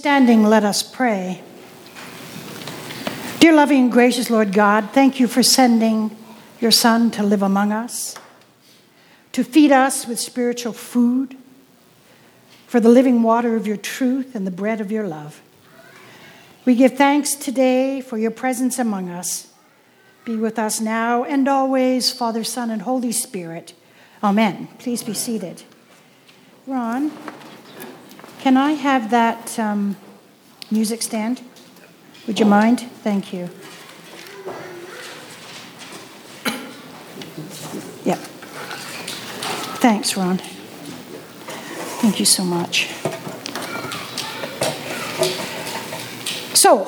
Standing, let us pray. Dear loving and gracious Lord God, thank you for sending your Son to live among us, to feed us with spiritual food, for the living water of your truth and the bread of your love. We give thanks today for your presence among us. Be with us now and always, Father, Son, and Holy Spirit. Amen. Please be seated. Ron, can I have that music stand? Would you mind? Thank you. Yep. Thanks, Ron. Thank you so much. So,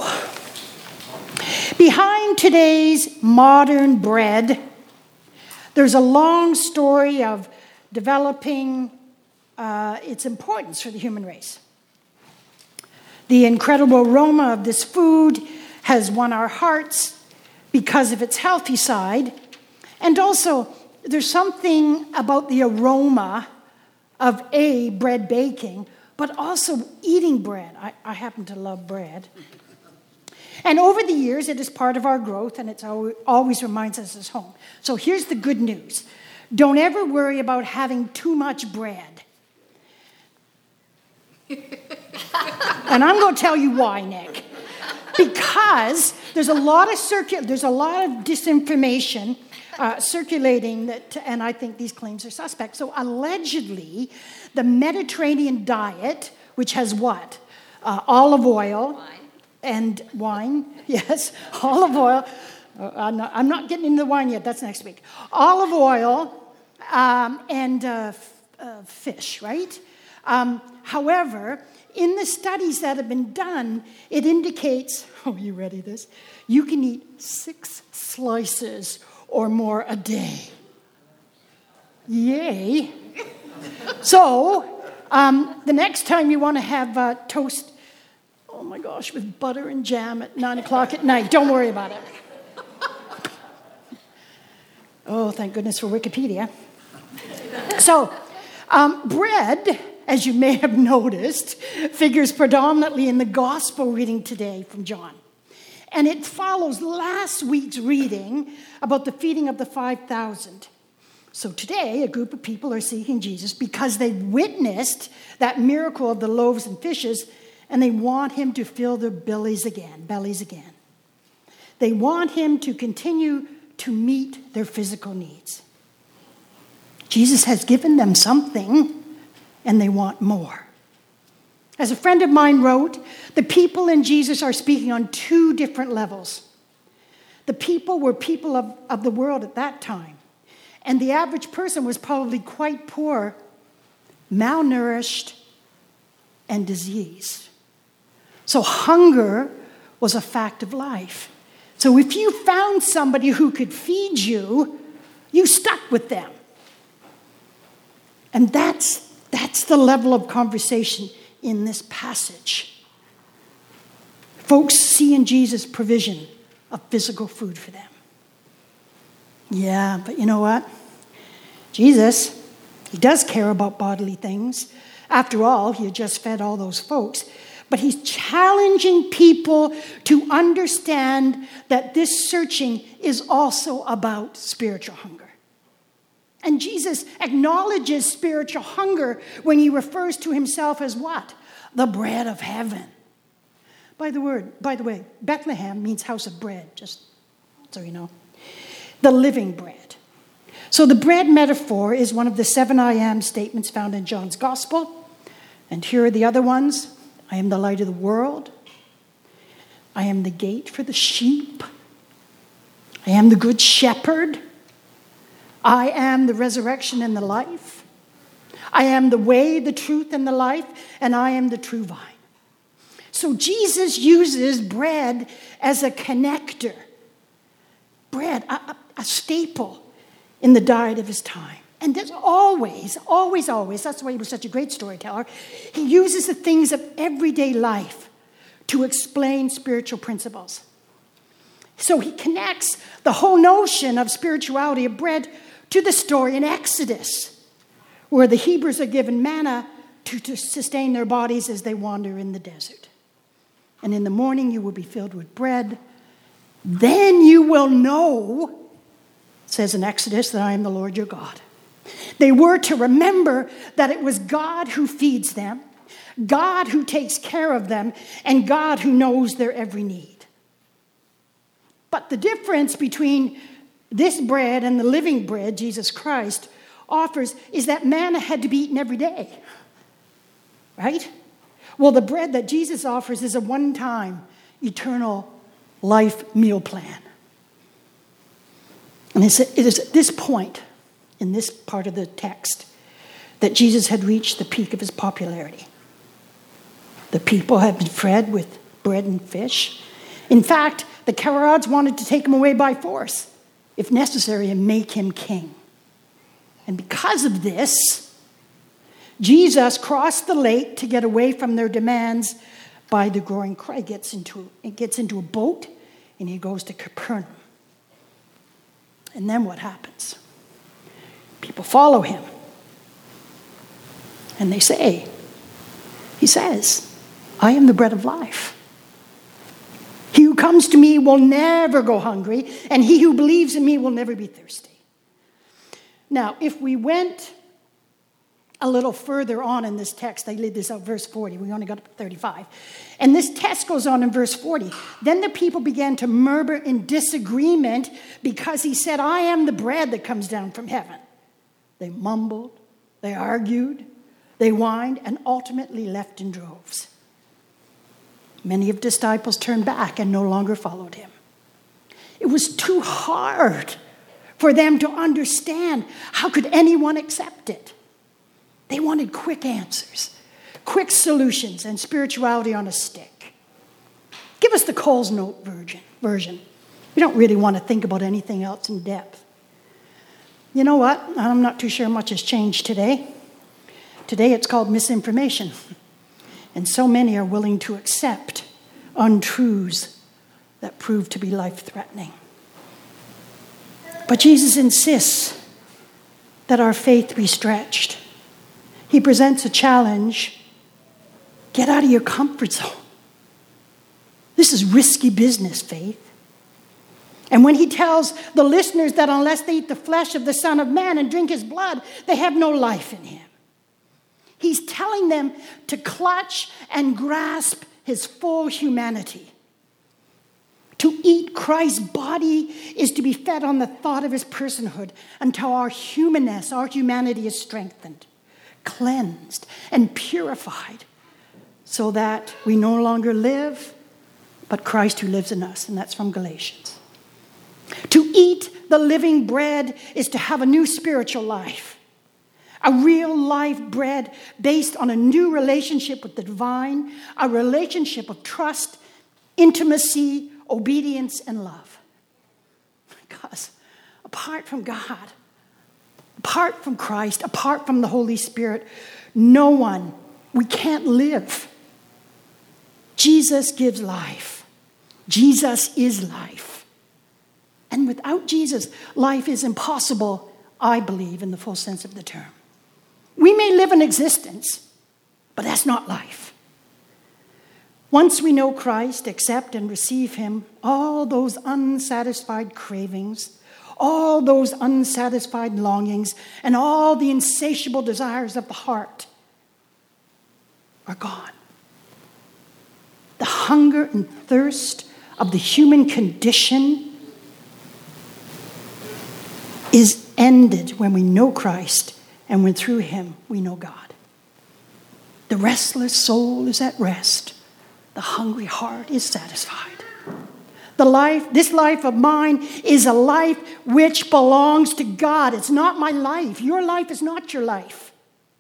behind today's modern bread, there's a long story of developing its importance for the human race. The incredible aroma of this food has won our hearts because of its healthy side. And also, there's something about the aroma of bread baking, but also eating bread. I happen to love bread. And over the years, it is part of our growth, and it always reminds us of home. So here's the good news. Don't ever worry about having too much bread. And I'm going to tell you why, Nick. Because there's a lot of disinformation circulating and I think these claims are suspect. So allegedly, the Mediterranean diet, which has what? Olive oil. Wine. And wine, yes, olive oil. I'm not getting into the wine yet, that's next week. Olive oil and fish, right? However, in the studies that have been done, it indicates, you ready this? You can eat 6 slices or more a day. Yay. So, the next time you want to have toast, oh my gosh, with butter and jam at 9 o'clock at night, don't worry about it. Oh, thank goodness for Wikipedia. So, bread, as you may have noticed, figures predominantly in the gospel reading today from John. And it follows last week's reading about the feeding of the 5,000. So today, a group of people are seeking Jesus because they witnessed that miracle of the loaves and fishes, and they want him to fill their bellies again. They want him to continue to meet their physical needs. Jesus has given them something, and they want more. As a friend of mine wrote, the people in Jesus are speaking on 2 different levels. The people were people of the world at that time, and the average person was probably quite poor, malnourished, and diseased. So hunger was a fact of life. So if you found somebody who could feed you, you stuck with them. And that's the level of conversation in this passage. Folks see in Jesus provision of physical food for them. Yeah, but you know what? Jesus, he does care about bodily things. After all, he had just fed all those folks. But he's challenging people to understand that this searching is also about spiritual hunger. And Jesus acknowledges spiritual hunger when he refers to himself as what? The bread of heaven. By the way, Bethlehem means house of bread, just so you know. The living bread. So the bread metaphor is one of the 7 I am statements found in John's gospel. And here are the other ones. I am the light of the world. I am the gate for the sheep. I am the good shepherd. I am the resurrection and the life. I am the way, the truth, and the life, and I am the true vine. So Jesus uses bread as a connector. Bread, a staple in the diet of his time. And there's always, that's why he was such a great storyteller, he uses the things of everyday life to explain spiritual principles. So he connects the whole notion of spirituality of bread to the story in Exodus, where the Hebrews are given manna to sustain their bodies as they wander in the desert. and in the morning you will be filled with bread. Then you will know, it says in Exodus, that I am the Lord your God. They were to remember that it was God who feeds them, God who takes care of them, and God who knows their every need. But the difference between this bread and the living bread Jesus Christ offers is that manna had to be eaten every day. Right? Well, the bread that Jesus offers is a one-time, eternal life meal plan. And it is at this point, in this part of the text, that Jesus had reached the peak of his popularity. The people had been fed with bread and fish. In fact, the crowds wanted to take him away by force, if necessary, and make him king. And because of this, Jesus crossed the lake to get away from their demands by the growing crowd. He gets into a boat and he goes to Capernaum. And then what happens? People follow him. And he says, I am the bread of life. He who comes to me will never go hungry, and he who believes in me will never be thirsty. Now, if we went a little further on in this text, I laid this out, verse 40. We only got up to 35. And this text goes on in verse 40. Then the people began to murmur in disagreement because he said, I am the bread that comes down from heaven. They mumbled, they argued, they whined, and ultimately left in droves. Many of the disciples turned back and no longer followed him. It was too hard for them to understand. How could anyone accept it? They wanted quick answers, quick solutions, and spirituality on a stick. Give us the Coles Note version. We don't really want to think about anything else in depth. You know what? I'm not too sure much has changed today. Today it's called misinformation. And so many are willing to accept untruths that prove to be life-threatening. But Jesus insists that our faith be stretched. He presents a challenge. Get out of your comfort zone. This is risky business, faith. And when he tells the listeners that unless they eat the flesh of the Son of Man and drink his blood, they have no life in him. He's telling them to clutch and grasp his full humanity. To eat Christ's body is to be fed on the thought of his personhood until our humanness, our humanity is strengthened, cleansed, and purified so that we no longer live, but Christ who lives in us. And that's from Galatians. To eat the living bread is to have a new spiritual life. A real life bread based on a new relationship with the divine, a relationship of trust, intimacy, obedience, and love. Because apart from God, apart from Christ, apart from the Holy Spirit, we can't live. Jesus gives life. Jesus is life. And without Jesus, life is impossible, I believe, in the full sense of the term. We may live an existence, but that's not life. Once we know Christ, accept and receive him, all those unsatisfied cravings, all those unsatisfied longings, and all the insatiable desires of the heart are gone. The hunger and thirst of the human condition is ended when we know Christ and when through him we know God. The restless soul is at rest. The hungry heart is satisfied. This life of mine is a life which belongs to God. It's not my life. Your life is not your life.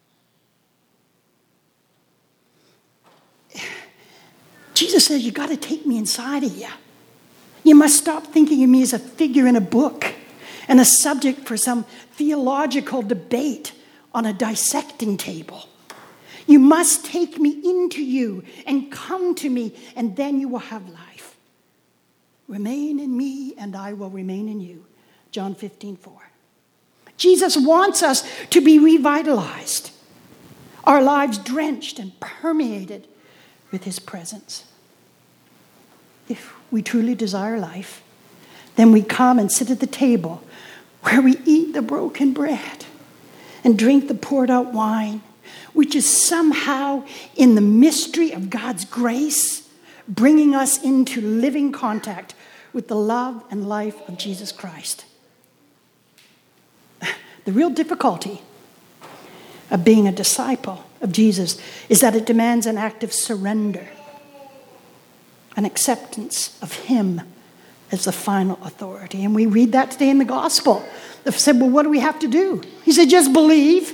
Jesus says, you got to take me inside of you. You must stop thinking of me as a figure in a book and a subject for some theological debate on a dissecting table. You must take me into you and come to me, and then you will have life. Remain in me, and I will remain in you. John 15:4. Jesus wants us to be revitalized, our lives drenched and permeated with his presence. if we truly desire life, then we come and sit at the table where we eat the broken bread and drink the poured out wine, which is somehow in the mystery of God's grace, bringing us into living contact with the love and life of Jesus Christ. The real difficulty of being a disciple of Jesus is that it demands an act of surrender, an acceptance of him as the final authority. And we read that today in the gospel. They said, well, what do we have to do? He said, just believe.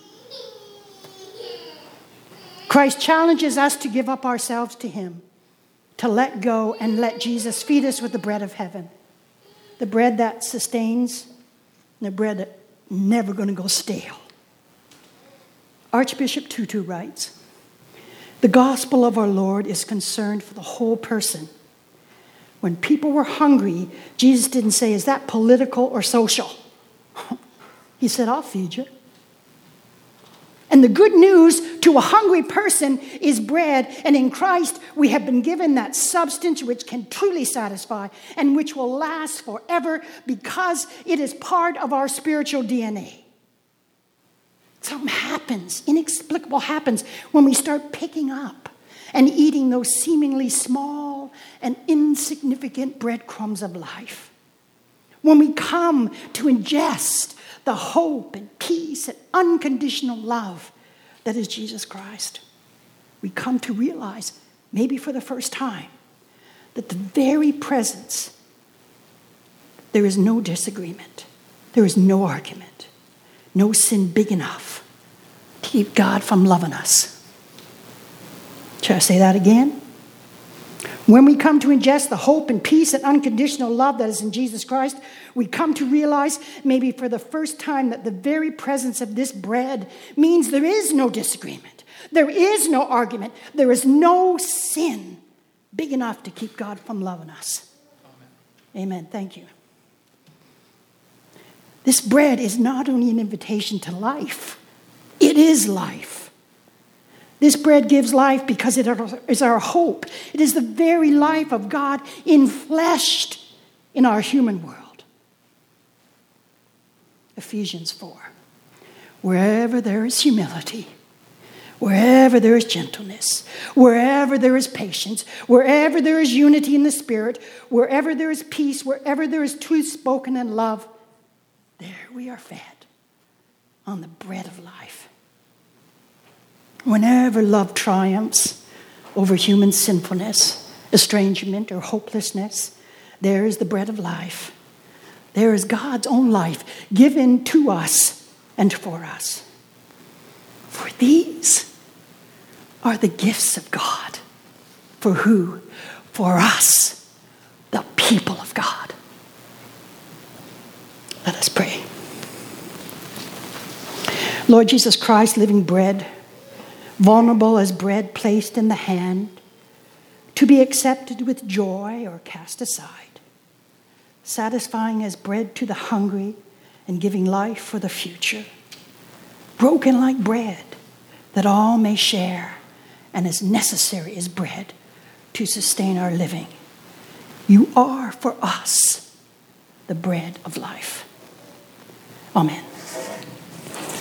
Christ challenges us to give up ourselves to him, to let go and let Jesus feed us with the bread of heaven, the bread that sustains, the bread that's never going to go stale. Archbishop Tutu writes, the gospel of our Lord is concerned for the whole person. When people were hungry, Jesus didn't say, is that political or social? He said, I'll feed you. And the good news to a hungry person is bread. And in Christ, we have been given that substance which can truly satisfy and which will last forever because it is part of our spiritual DNA. Something happens, inexplicable happens when we start picking up and eating those seemingly small and insignificant breadcrumbs of life. When we come to ingest the hope and peace and unconditional love that is Jesus Christ, we come to realize, maybe for the first time, that the very presence, there is no disagreement, there is no argument, no sin big enough to keep God from loving us. Shall I say that again? When we come to ingest the hope and peace and unconditional love that is in Jesus Christ, we come to realize, maybe for the first time, that the very presence of this bread means there is no disagreement. There is no argument. There is no sin big enough to keep God from loving us. Amen. Thank you. This bread is not only an invitation to life, it is life. This bread gives life because it is our hope. It is the very life of God infleshed in our human world. Ephesians 4. Wherever there is humility, wherever there is gentleness, wherever there is patience, wherever there is unity in the Spirit, wherever there is peace, wherever there is truth spoken and love, there we are fed on the bread of life. Whenever love triumphs over human sinfulness, estrangement, or hopelessness, there is the bread of life. There is God's own life given to us and for us. For these are the gifts of God. For who? For us, the people of God. Let us pray. Lord Jesus Christ, living bread, vulnerable as bread placed in the hand, to be accepted with joy or cast aside, satisfying as bread to the hungry and giving life for the future, broken like bread that all may share and as necessary as bread to sustain our living. You are for us the bread of life. Amen.